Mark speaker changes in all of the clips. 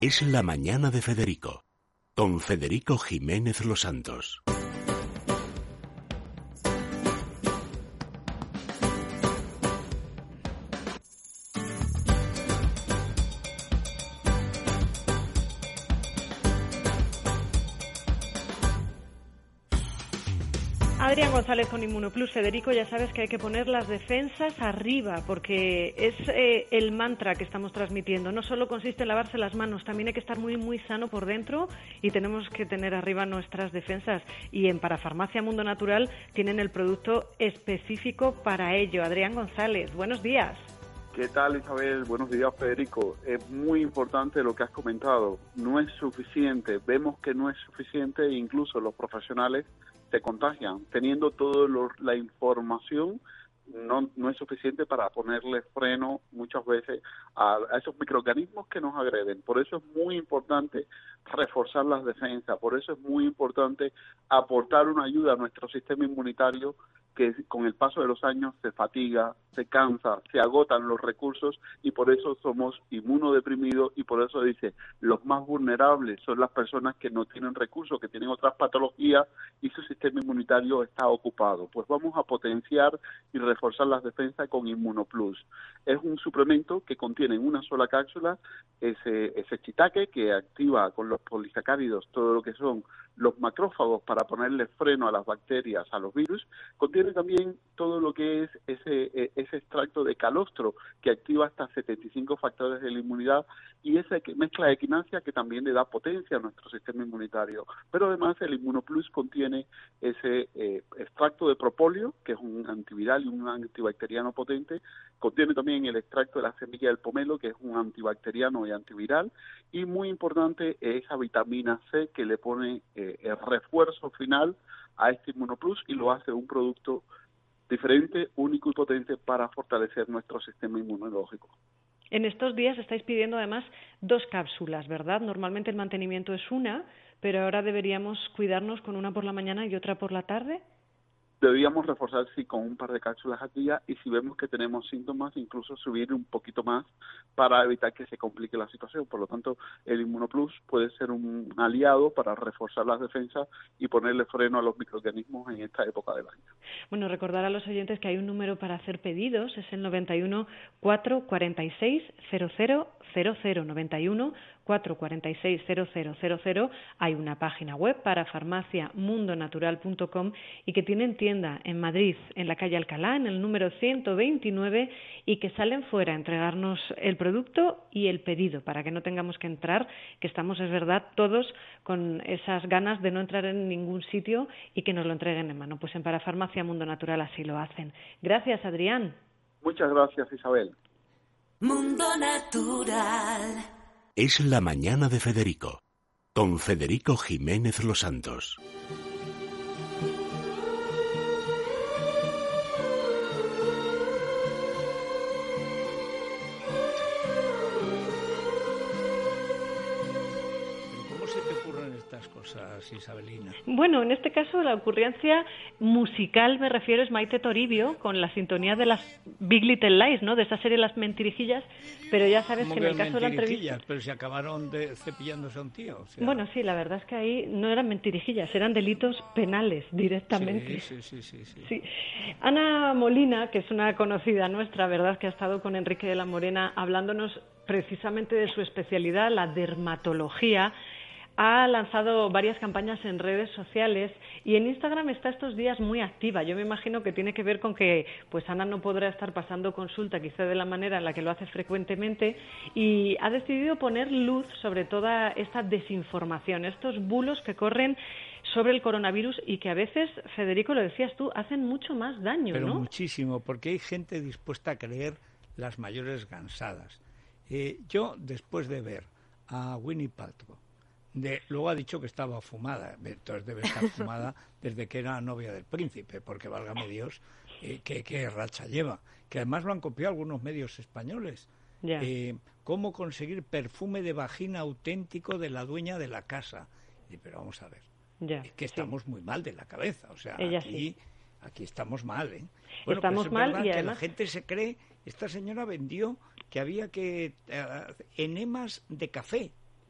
Speaker 1: Es la mañana de Federico, con Federico Jiménez Los Santos.
Speaker 2: Adrián González con Inmunoplus. Federico, ya sabes que hay que poner las defensas arriba, porque es el mantra que estamos transmitiendo. No solo consiste en lavarse las manos, también hay que estar muy, muy sano por dentro y tenemos que tener arriba nuestras defensas. Y en Parafarmacia Mundo Natural tienen el producto específico para ello. Adrián González, buenos días.
Speaker 3: ¿Qué tal, Isabel? Buenos días, Federico. Es muy importante lo que has comentado. No es suficiente. Vemos que no es suficiente e incluso los profesionales se contagian. Teniendo toda la información, no es suficiente para ponerle freno muchas veces a esos microorganismos que nos agreden. Por eso es muy importante reforzar las defensas. Por eso es muy importante aportar una ayuda a nuestro sistema inmunitario, que con el paso de los años se fatiga, se cansa, se agotan los recursos y por eso somos inmunodeprimidos y por eso dice, los más vulnerables son las personas que no tienen recursos, que tienen otras patologías y su sistema inmunitario está ocupado. Pues vamos a potenciar y reforzar las defensas con Inmunoplus. Es un suplemento que contiene en una sola cápsula ese shiitake que activa con los polisacáridos todo lo que son los macrófagos para ponerle freno a las bacterias, a los virus. Contiene también todo lo que es ese extracto de calostro que activa hasta 75 factores de la inmunidad y esa mezcla de equinacia que también le da potencia a nuestro sistema inmunitario. Pero además el Inmunoplus contiene ese extracto de propóleo, que es un antiviral y un antibacteriano potente. Contiene también el extracto de la semilla del pomelo, que es un antibacteriano y antiviral. Y muy importante esa vitamina C que le pone el refuerzo final a este Inmunoplus y lo hace un producto diferente, único y potente para fortalecer nuestro sistema inmunológico.
Speaker 2: En estos días estáis pidiendo además 2 cápsulas, ¿verdad? Normalmente el mantenimiento es una, pero ahora deberíamos cuidarnos con una por la mañana y otra por la tarde.
Speaker 3: Deberíamos reforzar, sí, con un par de cápsulas al día y si vemos que tenemos síntomas, incluso subir un poquito más para evitar que se complique la situación. Por lo tanto, el Inmunoplus puede ser un aliado para reforzar las defensas y ponerle freno a los microorganismos en esta época del año.
Speaker 2: Bueno, recordar a los oyentes que hay un número para hacer pedidos, es el 91 446 0000, 91 446 0000. Hay una página web para farmaciamundonatural.com y que tienen tienda en Madrid, en la calle Alcalá, en el número 129, y que salen fuera a entregarnos el producto y el pedido para que no tengamos que entrar, que estamos, es verdad, todos con esas ganas de no entrar en ningún sitio y que nos lo entreguen en mano. Pues en Parafarmacia Mundo Natural así lo hacen. Gracias, Adrián.
Speaker 3: Muchas gracias, Isabel.
Speaker 1: Mundo Natural. Es la mañana de Federico, con Federico Jiménez Los Santos.
Speaker 4: Cosas, Isabelina.
Speaker 2: Bueno, en este caso la ocurrencia musical, me refiero, es Maite Toribio con la sintonía de las Big Little Lies, ¿no? De esa serie Las Mentirijillas, pero ya sabes que en el caso de la entrevista...
Speaker 4: Pero se acabaron cepillándose a un tío. O sea...
Speaker 2: Bueno, sí, la verdad es que ahí no eran mentirijillas, eran delitos penales directamente. Sí. Ana Molina, que es una conocida nuestra, ¿verdad?, que ha estado con Enrique de la Morena hablándonos precisamente de su especialidad, la dermatología. Ha lanzado varias campañas en redes sociales y en Instagram está estos días muy activa. Yo me imagino que tiene que ver con que pues Ana no podrá estar pasando consulta quizá de la manera en la que lo hace frecuentemente y ha decidido poner luz sobre toda esta desinformación, estos bulos que corren sobre el coronavirus y que a veces, Federico, lo decías tú, hacen mucho más daño,
Speaker 4: pero
Speaker 2: ¿no?
Speaker 4: Muchísimo, porque hay gente dispuesta a creer las mayores gansadas. Yo, después de ver a Winnie Paltrow, luego ha dicho que estaba fumada, entonces debe estar fumada desde que era novia del príncipe, porque válgame Dios, qué racha lleva, que además lo han copiado algunos medios españoles. Cómo conseguir perfume de vagina auténtico de la dueña de la casa. Pero vamos a ver, es que estamos muy mal de la cabeza, o sea, aquí estamos mal, ¿eh? Bueno,
Speaker 2: estamos
Speaker 4: pues es
Speaker 2: mal
Speaker 4: verdad
Speaker 2: y
Speaker 4: que
Speaker 2: además...
Speaker 4: la gente se cree, esta señora vendió que había que enemas de café.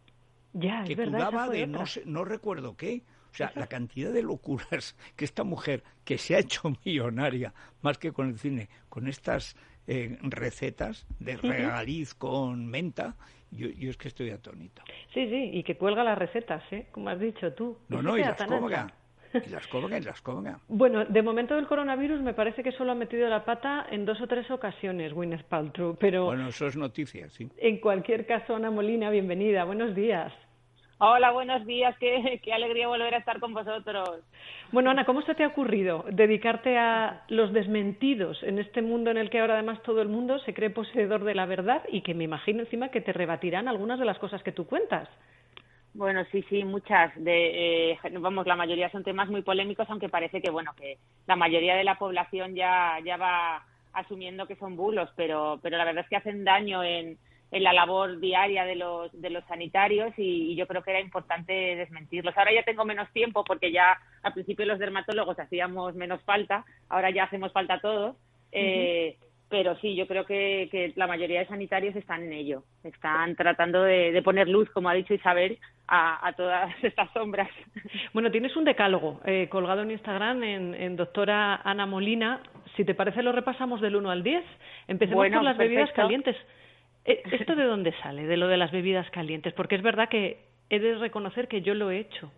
Speaker 2: Ya,
Speaker 4: que
Speaker 2: es verdad,
Speaker 4: curaba de no recuerdo qué. O sea, la cantidad de locuras que esta mujer, que se ha hecho millonaria, más que con el cine, con estas recetas de regaliz con menta, yo es que estoy atónito.
Speaker 2: Sí, y que cuelga las recetas, como has dicho tú.
Speaker 4: No, y las colga. Y las colga.
Speaker 2: Bueno, de momento del coronavirus me parece que solo ha metido la pata en 2 o 3 ocasiones Gwyneth Paltrow, pero...
Speaker 4: Bueno, eso es noticia, sí.
Speaker 2: En cualquier caso, Ana Molina, bienvenida. Buenos días.
Speaker 5: Hola, buenos días. Qué alegría volver a estar con vosotros.
Speaker 2: Bueno, Ana, ¿cómo se te ha ocurrido dedicarte a los desmentidos en este mundo en el que ahora además todo el mundo se cree poseedor de la verdad y que me imagino encima que te rebatirán algunas de las cosas que tú cuentas?
Speaker 5: Bueno, sí, muchas. La mayoría son temas muy polémicos, aunque parece que la mayoría de la población ya va asumiendo que son bulos, pero la verdad es que hacen daño en la labor diaria de los sanitarios y yo creo que era importante desmentirlos. Ahora ya tengo menos tiempo porque ya al principio los dermatólogos hacíamos menos falta, ahora ya hacemos falta todos, pero sí, yo creo que la mayoría de sanitarios están en ello, están tratando de poner luz, como ha dicho Isabel, a todas estas sombras.
Speaker 2: Bueno, tienes un decálogo colgado en Instagram en doctora Ana Molina. Si te parece lo repasamos del 1 al 10. Empecemos por las bebidas calientes. ¿Esto de dónde sale, de lo de las bebidas calientes? Porque es verdad que he de reconocer que yo lo he hecho.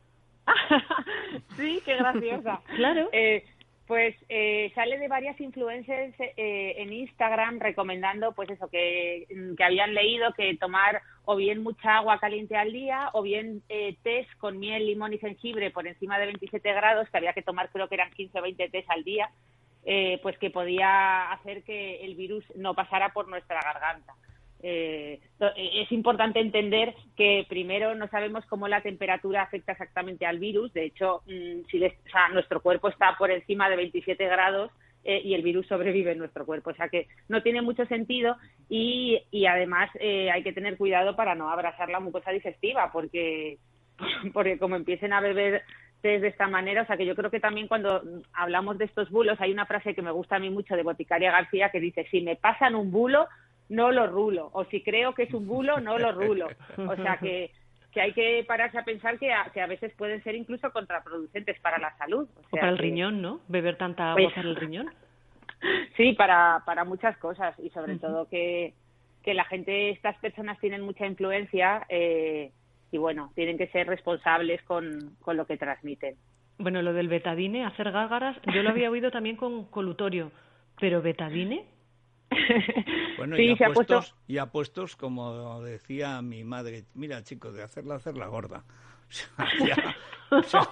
Speaker 5: Sí, qué graciosa.
Speaker 2: Claro.
Speaker 5: Sale de varias influencers en Instagram recomendando pues eso, que habían leído que tomar o bien mucha agua caliente al día o bien tés con miel, limón y jengibre por encima de 27 grados, que había que tomar, creo que eran 15 o 20 tés al día, pues que podía hacer que el virus no pasara por nuestra garganta. Es importante entender que primero no sabemos cómo la temperatura afecta exactamente al virus. De hecho, nuestro cuerpo está por encima de 27 grados y el virus sobrevive en nuestro cuerpo. O sea que no tiene mucho sentido y además hay que tener cuidado para no abrasar la mucosa digestiva porque como empiecen a beber de esta manera, o sea que yo creo que también cuando hablamos de estos bulos hay una frase que me gusta a mí mucho de Boticaria García que dice: si me pasan un bulo, no lo rulo, o si creo que es un bulo, no lo rulo. O sea que hay que pararse a pensar que a veces pueden ser incluso contraproducentes para la salud. O sea,
Speaker 2: para el riñón, ¿no? Beber tanta agua para el riñón.
Speaker 5: Sí, para muchas cosas y sobre todo que la gente, estas personas tienen mucha influencia y bueno, tienen que ser responsables con lo que transmiten.
Speaker 2: Bueno, lo del betadine, hacer gárgaras, yo lo había oído también con colutorio, pero ¿betadine?
Speaker 4: Bueno,
Speaker 5: sí,
Speaker 4: y apuestos, como decía mi madre, mira chicos, de hacerla gorda. O sea,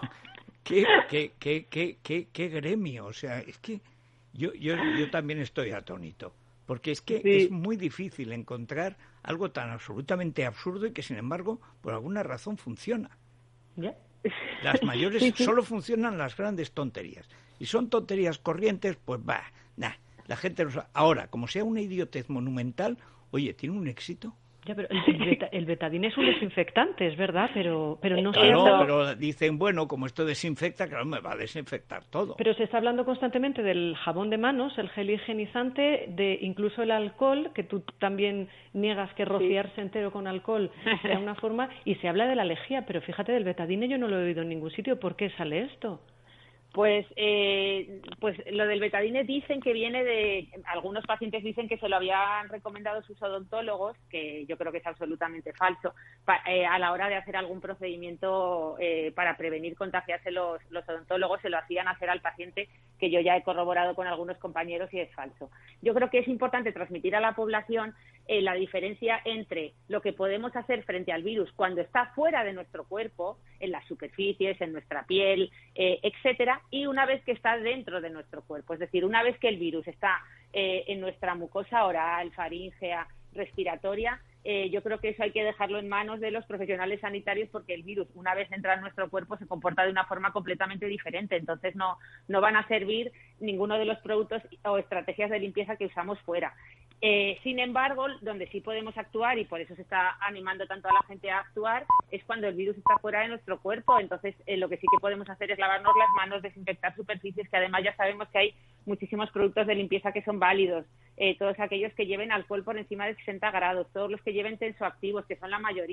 Speaker 4: qué gremio, o sea, es que yo también estoy atónito, porque es que es muy difícil encontrar algo tan absolutamente absurdo y que sin embargo por alguna razón funciona.
Speaker 2: ¿Ya?
Speaker 4: Las mayores solo funcionan las grandes tonterías y son tonterías corrientes, pues la gente ahora, como sea una idiotez monumental, oye, tiene un éxito.
Speaker 2: Ya, pero el betadine es un desinfectante, es verdad, pero no sé.
Speaker 4: Pero dicen, bueno, como esto desinfecta, claro, me va a desinfectar todo.
Speaker 2: Pero se está hablando constantemente del jabón de manos, el gel higienizante, de incluso el alcohol, que tú también niegas que rociarse entero con alcohol sea una forma, y se habla de la lejía, pero fíjate, del betadine yo no lo he oído en ningún sitio. ¿Por qué sale esto?
Speaker 5: Pues lo del betadine dicen que viene de... Algunos pacientes dicen que se lo habían recomendado sus odontólogos, que yo creo que es absolutamente falso, a la hora de hacer algún procedimiento para prevenir contagiarse los odontólogos, se lo hacían hacer al paciente, que yo ya he corroborado con algunos compañeros y es falso. Yo creo que es importante transmitir a la población la diferencia entre lo que podemos hacer frente al virus cuando está fuera de nuestro cuerpo, en las superficies, en nuestra piel, etcétera, y una vez que está dentro de nuestro cuerpo. Es decir, una vez que el virus está en nuestra mucosa oral, faríngea, respiratoria, yo creo que eso hay que dejarlo en manos de los profesionales sanitarios porque el virus, una vez entra en nuestro cuerpo, se comporta de una forma completamente diferente. Entonces no van a servir ninguno de los productos o estrategias de limpieza que usamos fuera. Sin embargo, donde sí podemos actuar, y por eso se está animando tanto a la gente a actuar, es cuando el virus está fuera de nuestro cuerpo. Entonces, lo que sí que podemos hacer es lavarnos las manos, desinfectar superficies, que además ya sabemos que hay muchísimos productos de limpieza que son válidos. Todos aquellos que lleven alcohol por encima de 60 grados, todos los que lleven tensoactivos, que son la mayoría,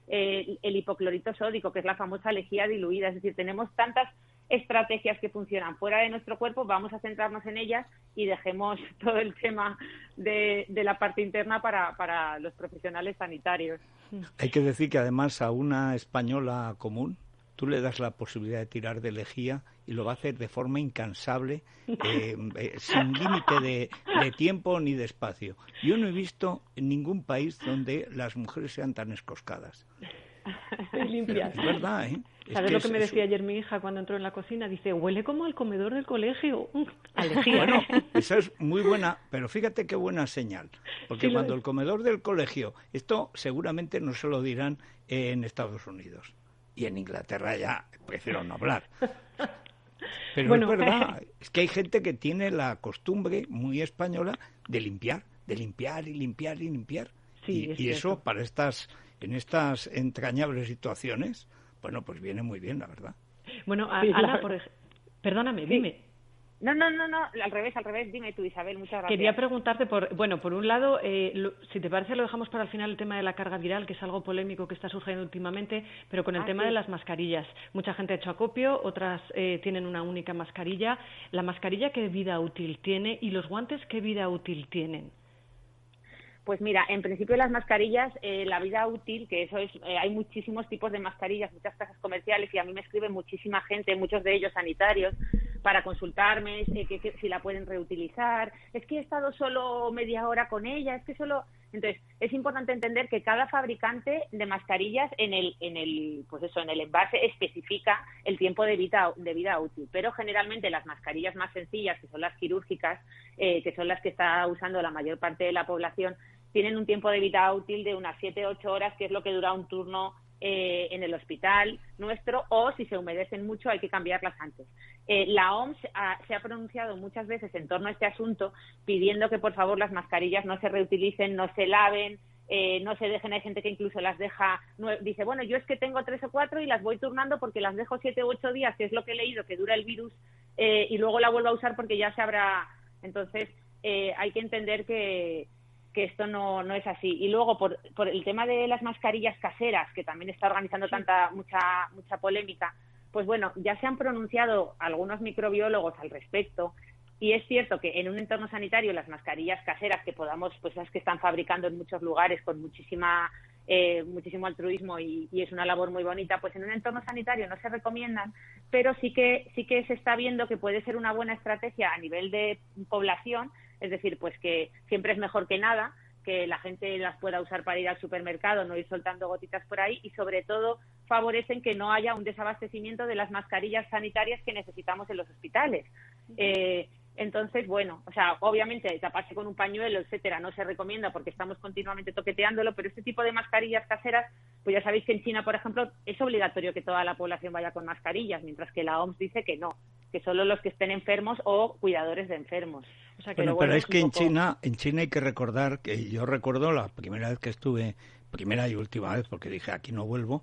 Speaker 5: el hipoclorito sódico, que es la famosa lejía diluida. Es decir, tenemos tantas estrategias que funcionan fuera de nuestro cuerpo, vamos a centrarnos en ellas y dejemos todo el tema de la parte interna para los profesionales sanitarios.
Speaker 4: Hay que decir que además a una española común tú le das la posibilidad de tirar de lejía y lo va a hacer de forma incansable, sin límite de tiempo ni de espacio. Yo no he visto en ningún país donde las mujeres sean tan escoscadas.
Speaker 2: Limpias.
Speaker 4: Es verdad, ¿eh?
Speaker 2: ¿Sabes lo que me decía ayer mi hija cuando entró en la cocina? Dice, huele como al comedor del colegio. A lejía.
Speaker 4: Bueno, esa es muy buena, pero fíjate qué buena señal. Porque
Speaker 2: sí,
Speaker 4: cuando el comedor del colegio, esto seguramente no se lo dirán en Estados Unidos. Y en Inglaterra ya prefiero no hablar. Pero bueno, es verdad, es que hay gente que tiene la costumbre muy española de limpiar y limpiar y limpiar.
Speaker 2: Sí,
Speaker 4: y eso para en estas entrañables situaciones, bueno, pues viene muy bien, la verdad.
Speaker 2: Bueno, Ana, perdóname, dime.
Speaker 5: No, al revés, dime tú, Isabel, muchas gracias.
Speaker 2: Quería preguntarte, por un lado, si te parece lo dejamos para el final el tema de la carga viral, que es algo polémico que está surgiendo últimamente, pero con el tema de las mascarillas. Mucha gente ha hecho acopio, otras tienen una única mascarilla. ¿La mascarilla qué vida útil tiene y los guantes qué vida útil tienen?
Speaker 5: Pues mira, en principio las mascarillas, la vida útil, que eso es, hay muchísimos tipos de mascarillas, muchas casas comerciales, y a mí me escribe muchísima gente, muchos de ellos sanitarios, para consultarme que si la pueden reutilizar. Es que he estado solo media hora con ella, es que solo... Entonces, es importante entender que cada fabricante de mascarillas en el envase especifica el tiempo de vida útil, pero generalmente las mascarillas más sencillas, que son las quirúrgicas, que son las que está usando la mayor parte de la población, tienen un tiempo de vida útil de unas 7-8 horas, que es lo que dura un turno en el hospital nuestro, o si se humedecen mucho hay que cambiarlas antes. La OMS se ha pronunciado muchas veces en torno a este asunto pidiendo que por favor las mascarillas no se reutilicen, no se laven, no se dejen. Hay gente que incluso las deja, dice, bueno, yo es que tengo 3 o 4 y las voy turnando porque las dejo 7 u 8 días, que es lo que he leído que dura el virus, y luego la vuelvo a usar porque ya se habrá. Entonces hay que entender que esto no es así. Y luego por el tema de las mascarillas caseras, que también está organizando mucha polémica, pues bueno, ya se han pronunciado algunos microbiólogos al respecto, y es cierto que en un entorno sanitario las mascarillas caseras que podamos, pues las que están fabricando en muchos lugares con muchísimo altruismo y es una labor muy bonita, pues en un entorno sanitario no se recomiendan, pero sí que se está viendo que puede ser una buena estrategia a nivel de población. Es decir, pues que siempre es mejor que nada, que la gente las pueda usar para ir al supermercado, no ir soltando gotitas por ahí, y sobre todo favorecen que no haya un desabastecimiento de las mascarillas sanitarias que necesitamos en los hospitales. Entonces, bueno, o sea, obviamente taparse con un pañuelo, etcétera, no se recomienda porque estamos continuamente toqueteándolo, pero este tipo de mascarillas caseras, pues ya sabéis que en China, por ejemplo, es obligatorio que toda la población vaya con mascarillas, mientras que la OMS dice que no, que solo los que estén enfermos o cuidadores de enfermos. O sea, que
Speaker 4: pero es que en China hay que recordar que yo recuerdo la primera vez que estuve, primera y última vez, porque dije aquí no vuelvo,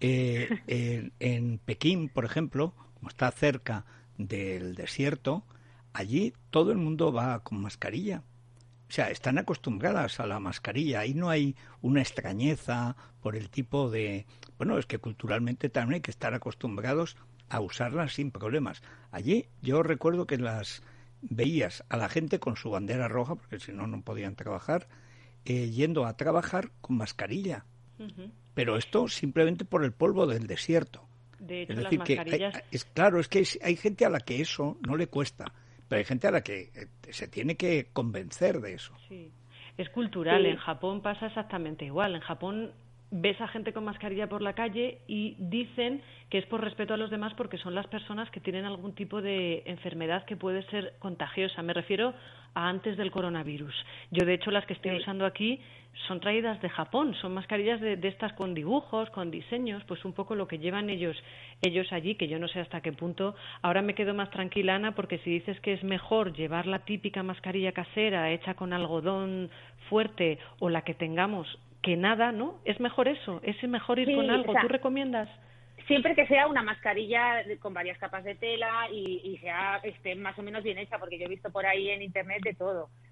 Speaker 4: en Pekín, por ejemplo, como está cerca del desierto, allí todo el mundo va con mascarilla. O sea, están acostumbradas a la mascarilla. Ahí no hay una extrañeza por el tipo de... Bueno, es que culturalmente también hay que estar acostumbrados a usarlas sin problemas. Allí yo recuerdo que las veías a la gente con su bandera roja, porque si no, no podían trabajar, yendo a trabajar con mascarilla. Uh-huh. Pero esto simplemente por el polvo del desierto.
Speaker 2: De hecho,
Speaker 4: es decir,
Speaker 2: las mascarillas...
Speaker 4: es que hay gente a la que eso no le cuesta. Pero hay gente a la que se tiene que convencer de eso.
Speaker 2: Sí, es cultural.
Speaker 5: Sí.
Speaker 2: En Japón pasa exactamente igual. En Japón ves a gente con mascarilla por la calle y dicen que es por respeto a los demás porque son las personas que tienen algún tipo de enfermedad que puede ser contagiosa. Me refiero a antes del coronavirus. Yo, de hecho, las que estoy usando aquí son traídas de Japón, son mascarillas de estas con dibujos, con diseños, pues un poco lo que llevan ellos allí, que yo no sé hasta qué punto. Ahora me quedo más tranquila, Ana, porque si dices que es mejor llevar la típica mascarilla casera hecha con algodón fuerte o la que tengamos que nada, ¿no? Es mejor eso, es mejor ir con algo.
Speaker 5: O sea,
Speaker 2: ¿tú recomiendas?
Speaker 5: Siempre que sea una mascarilla con varias capas de tela y esté más o menos bien hecha, porque yo he visto por ahí en internet de todo.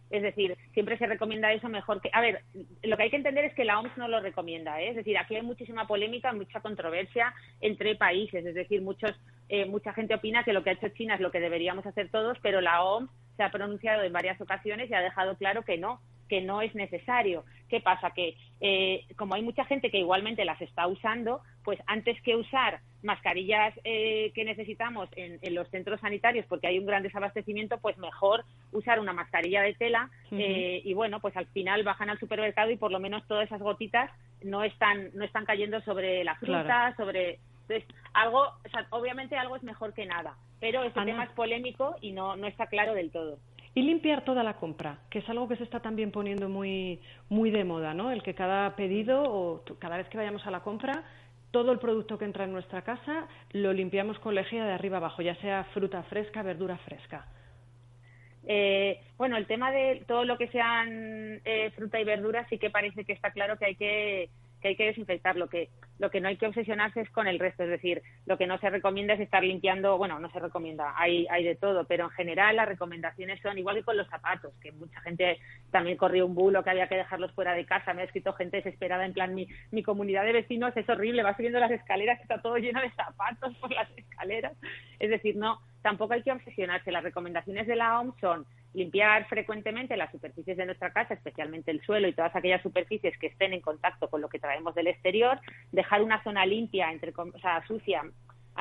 Speaker 5: Es decir, siempre se recomienda eso mejor que... A ver, lo que hay que entender es que la OMS no lo recomienda, ¿eh? Es decir, aquí hay muchísima polémica, mucha controversia entre países. Es decir, mucha gente opina que lo que ha hecho China es lo que deberíamos hacer todos, pero la OMS se ha pronunciado en varias ocasiones y ha dejado claro que no es necesario. ¿Qué pasa? Que como hay mucha gente que igualmente las está usando, pues antes que usar mascarillas que necesitamos en los centros sanitarios porque hay un gran desabastecimiento, pues mejor usar una mascarilla de tela y bueno, pues al final bajan al supermercado y por lo menos todas esas gotitas no están cayendo sobre la fruta, claro. Entonces, obviamente algo es mejor que nada, pero este tema es polémico y no está claro del todo.
Speaker 2: Y limpiar toda la compra, que es algo que se está también poniendo muy de moda, ¿no? El que cada pedido o cada vez que vayamos a la compra, todo el producto que entra en nuestra casa lo limpiamos con lejía de arriba abajo, ya sea fruta fresca, verdura fresca.
Speaker 5: Bueno, el tema de todo lo que sean fruta y verdura sí que parece que está claro que hay que desinfectar. Lo que no hay que obsesionarse es con el resto, es decir, lo que no se recomienda es estar limpiando, bueno, no se recomienda, hay de todo, pero en general las recomendaciones son igual que con los zapatos, que mucha gente también corrió un bulo que había que dejarlos fuera de casa, me ha escrito gente desesperada, en plan, mi comunidad de vecinos es horrible, va subiendo las escaleras, está todo lleno de zapatos por las escaleras, es decir, no, tampoco hay que obsesionarse, las recomendaciones de la OMS son limpiar frecuentemente las superficies de nuestra casa, especialmente el suelo y todas aquellas superficies que estén en contacto con lo que traemos del exterior, dejar una zona limpia, sucia, a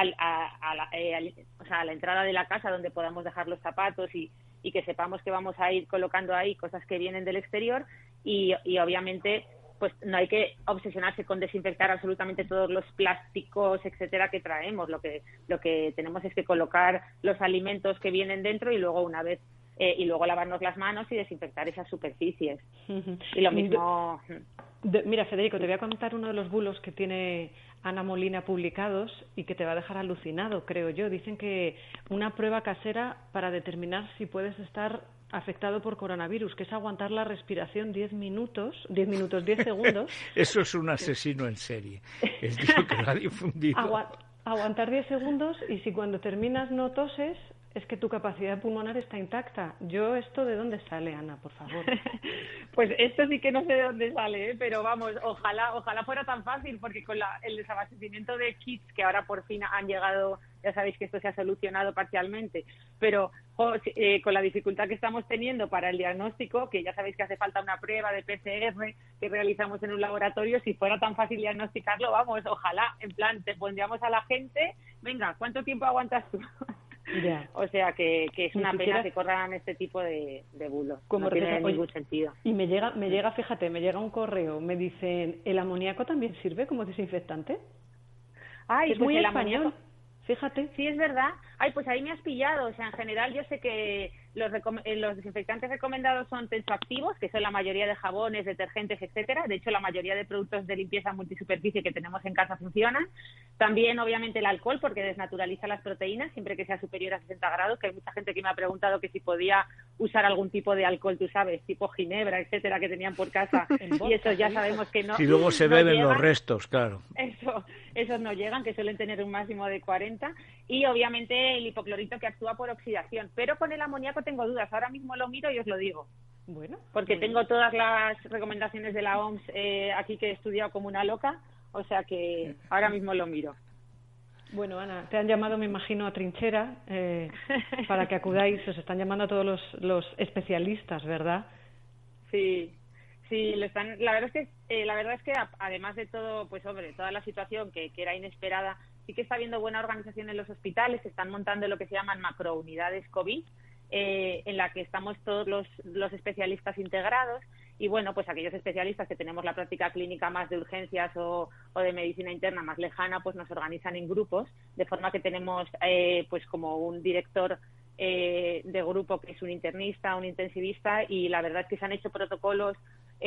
Speaker 5: la entrada de la casa donde podamos dejar los zapatos y que sepamos que vamos a ir colocando ahí cosas que vienen del exterior y obviamente pues no hay que obsesionarse con desinfectar absolutamente todos los plásticos, etcétera, que traemos. Lo que tenemos es que colocar los alimentos que vienen dentro y luego una vez y luego lavarnos las manos y desinfectar esas superficies. Y lo mismo...
Speaker 2: Mira, Federico, te voy a contar uno de los bulos que tiene Ana Molina publicados y que te va a dejar alucinado, creo yo. Dicen que una prueba casera para determinar si puedes estar afectado por coronavirus, que es aguantar la respiración 10 segundos.
Speaker 4: Eso es un asesino en serie. Es lo que lo ha difundido.
Speaker 2: Aguantar 10 segundos y si cuando terminas no toses, es que tu capacidad pulmonar está intacta. ¿Esto de dónde sale, Ana, por favor?
Speaker 5: Pues esto sí que no sé de dónde sale, pero vamos, ojalá fuera tan fácil, porque con el desabastecimiento de kits que ahora por fin han llegado, ya sabéis que esto se ha solucionado parcialmente, pero con la dificultad que estamos teniendo para el diagnóstico, que ya sabéis que hace falta una prueba de PCR que realizamos en un laboratorio, si fuera tan fácil diagnosticarlo, vamos, ojalá, en plan, te pondríamos a la gente, venga, ¿cuánto tiempo aguantas tú?
Speaker 2: Ya.
Speaker 5: O sea que es una pena que corran este tipo de bulos. No tiene ningún sentido.
Speaker 2: Y me llega, fíjate, me llega un correo, me dicen, ¿el amoníaco también sirve como desinfectante?
Speaker 5: Ay,
Speaker 2: es
Speaker 5: pues
Speaker 2: muy
Speaker 5: el
Speaker 2: español.
Speaker 5: Amoníaco...
Speaker 2: Fíjate.
Speaker 5: Sí, es verdad. Ay, pues ahí me has pillado. O sea, en general yo sé que los desinfectantes recomendados son tensoactivos, que son la mayoría de jabones, detergentes, etcétera. De hecho, la mayoría de productos de limpieza multisuperficie que tenemos en casa funcionan. También, obviamente, el alcohol, porque desnaturaliza las proteínas, siempre que sea superior a 60 grados, que hay mucha gente que me ha preguntado que si podía usar algún tipo de alcohol, tú sabes, tipo ginebra, etcétera, que tenían por casa. Y eso ya sabemos que no.
Speaker 4: Y luego se beben
Speaker 5: llegan.
Speaker 4: Los restos, claro.
Speaker 5: Esos no llegan, que suelen tener un máximo de 40. Y obviamente el hipoclorito, que actúa por oxidación. Pero con el amoníaco tengo dudas. Ahora mismo lo miro y os lo digo.
Speaker 2: Bueno.
Speaker 5: Porque tengo todas las recomendaciones de la OMS aquí que he estudiado como una loca. O sea que ahora mismo lo miro.
Speaker 2: Bueno, Ana, te han llamado, me imagino, a trinchera para que acudáis. Os están llamando a todos los especialistas, ¿verdad?
Speaker 5: Sí, lo están. La verdad es que además de todo, pues hombre, toda la situación que era inesperada, sí que está habiendo buena organización en los hospitales. Se están montando lo que se llaman macrounidades COVID, en la que estamos todos los especialistas integrados. Y bueno, pues aquellos especialistas que tenemos la práctica clínica más de urgencias o de medicina interna más lejana, pues nos organizan en grupos, de forma que tenemos pues como un director de grupo que es un internista, un intensivista, y la verdad es que se han hecho protocolos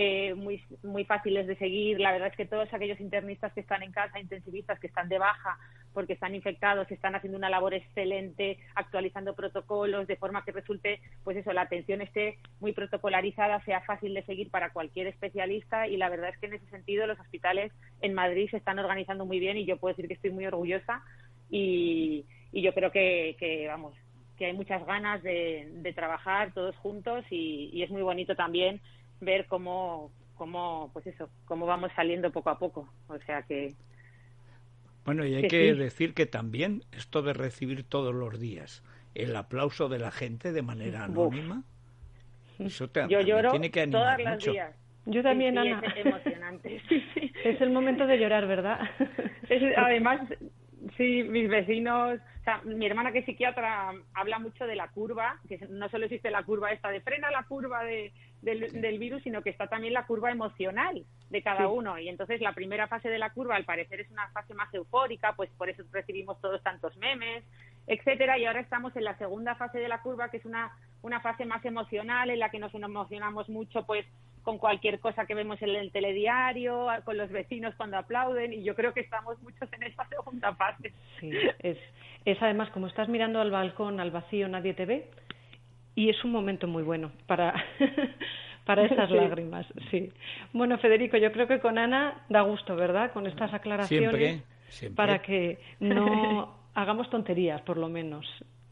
Speaker 5: muy fáciles de seguir. La verdad es que todos aquellos internistas que están en casa, intensivistas que están de baja porque están infectados, están haciendo una labor excelente, actualizando protocolos de forma que resulte, pues eso, la atención esté muy protocolarizada, sea fácil de seguir para cualquier especialista. Y la verdad es que en ese sentido los hospitales en Madrid se están organizando muy bien y yo puedo decir que estoy muy orgullosa y yo creo que que hay muchas ganas de trabajar todos juntos y es muy bonito también ver cómo vamos saliendo poco a poco. O sea que...
Speaker 4: Bueno, y hay que decir que también esto de recibir todos los días el aplauso de la gente de manera anónima, eso
Speaker 5: yo lloro
Speaker 4: tiene que animar
Speaker 5: todos los
Speaker 4: mucho.
Speaker 5: días.
Speaker 2: Yo también,
Speaker 5: sí,
Speaker 2: Ana.
Speaker 5: Es emocionante. Sí.
Speaker 2: Es el momento de llorar, ¿verdad?
Speaker 5: Además, sí, mis vecinos, o sea, mi hermana que es psiquiatra habla mucho de la curva, que no solo existe la curva esta de frena la curva del virus, sino que está también la curva emocional de cada uno. Y entonces la primera fase de la curva, al parecer, es una fase más eufórica, pues por eso recibimos todos tantos memes, etcétera. Y ahora estamos en la segunda fase de la curva, que es una fase más emocional, en la que nos emocionamos mucho, pues con cualquier cosa que vemos en el telediario, con los vecinos cuando aplauden, y yo creo que estamos muchos en esa segunda fase.
Speaker 2: Sí, es además, como estás mirando al balcón, al vacío, nadie te ve, y es un momento muy bueno para esas lágrimas, sí. Bueno, Federico, yo creo que con Ana da gusto, ¿verdad?, con estas aclaraciones,
Speaker 4: siempre.
Speaker 2: Para que no hagamos tonterías, por lo menos.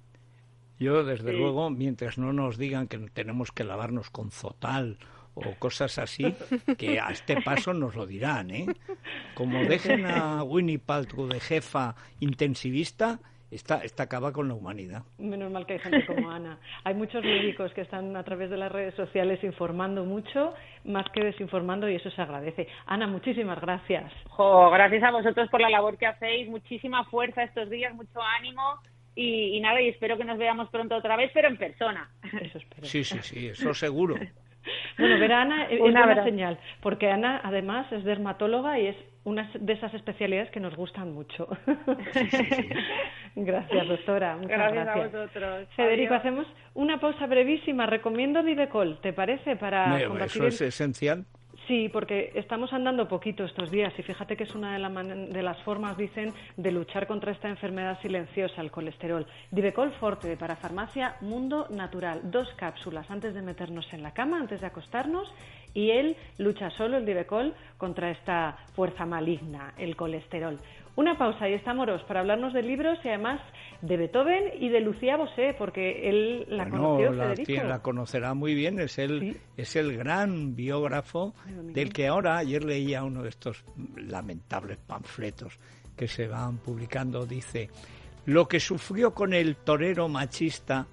Speaker 4: Yo, desde luego, mientras no nos digan que tenemos que lavarnos con Zotal o cosas así, que a este paso nos lo dirán, ¿eh? Como dejen a Winnie Paltrow de jefa intensivista, esta acaba con la humanidad.
Speaker 2: Menos mal que hay gente como Ana. Hay muchos médicos que están a través de las redes sociales informando mucho, más que desinformando, y eso se agradece. Ana, muchísimas gracias.
Speaker 5: Gracias a vosotros por la labor que hacéis, muchísima fuerza estos días, mucho ánimo. Y nada, y espero que nos veamos pronto otra vez, pero en persona.
Speaker 2: Eso espero.
Speaker 4: Sí, eso seguro.
Speaker 2: Bueno, ver a Ana es una señal, porque Ana además es dermatóloga y es una de esas especialidades que nos gustan mucho.
Speaker 4: Sí.
Speaker 2: Gracias, doctora. Muchas gracias.
Speaker 5: A vosotros.
Speaker 2: Federico,
Speaker 5: Adiós.
Speaker 2: hacemos una pausa brevísima. Recomiendo Divecol, ¿te parece? Para combatir
Speaker 4: eso es esencial.
Speaker 2: Sí, porque estamos andando poquito estos días y fíjate que es una de las formas, dicen, de luchar contra esta enfermedad silenciosa, el colesterol. Divecol Forte, para Farmacia Mundo Natural. 2 cápsulas antes de meternos en la cama, antes de acostarnos, y él lucha solo, el Divecol, contra esta fuerza maligna, el colesterol. Una pausa y estamos para hablarnos de libros y además de Beethoven y de Lucía Bosé, porque él la conoció, Federico.
Speaker 4: La conocerá muy bien, es el gran biógrafo del que ahora, ayer leía uno de estos lamentables panfletos que se van publicando, dice, lo que sufrió con el torero machista,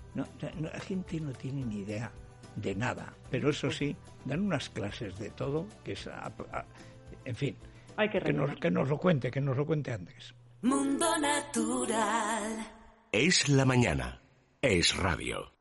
Speaker 4: la gente no tiene ni idea de nada, pero eso sí, dan unas clases de todo, que es, en fin,
Speaker 2: hay que
Speaker 4: nos lo cuente antes.
Speaker 1: Mundo Natural. Es la mañana. Es radio.